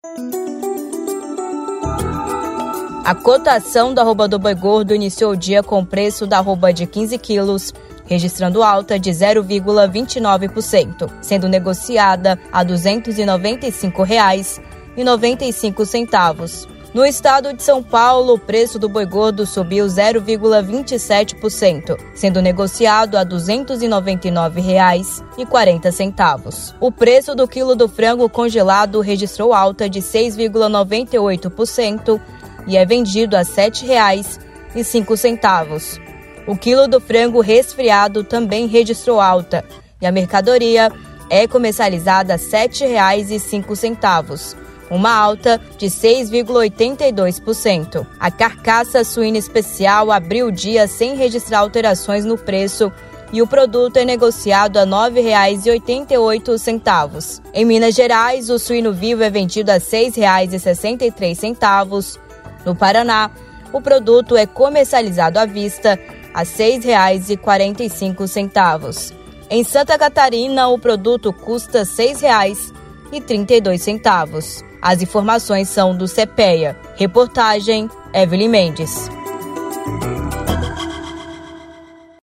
A cotação da arroba do boi gordo iniciou o dia com o preço da arroba de 15 quilos, registrando alta de 0,29%, sendo negociada a R$ 295,95. No estado de São Paulo, o preço do boi gordo subiu 0,27%, sendo negociado a R$ 299,40. O preço do quilo do frango congelado registrou alta de 6,98% e é vendido a R$ 7,05. O quilo do frango resfriado também registrou alta e a mercadoria é comercializada a R$ 7,05, uma alta de 6,82%. A carcaça suína especial abriu o dia sem registrar alterações no preço e o produto é negociado a R$ 9,88. Em Minas Gerais, o suíno vivo é vendido a R$ 6,63. No Paraná, o produto é comercializado à vista a R$ 6,45. Em Santa Catarina, o produto custa R$ 6,32. As informações são do CPEA. Reportagem Evelyn Mendes.